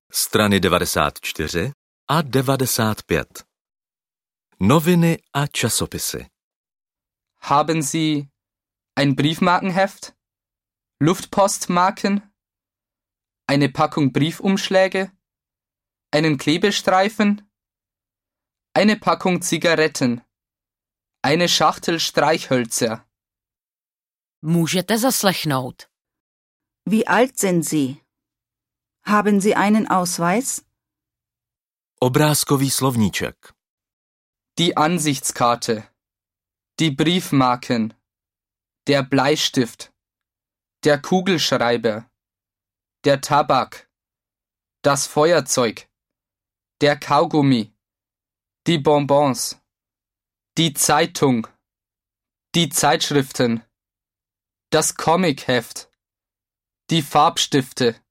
Strany 94 a 95. Noviny a časopisy. Haben Sie ein Briefmarkenheft? Luftpostmarken? Eine Packung Briefumschläge? Einen Klebestreifen? Eine Packung Zigaretten? Eine Schachtel Streichhölzer? Můžete zaslechnout. Wie alt sind Sie? Haben Sie einen Ausweis? Obrázkový slovníček. Die Ansichtskarte, die Briefmarken, der Bleistift, der Kugelschreiber, der Tabak, das Feuerzeug, der Kaugummi, die Bonbons, die Zeitung, die Zeitschriften, das Comicheft, die Farbstifte,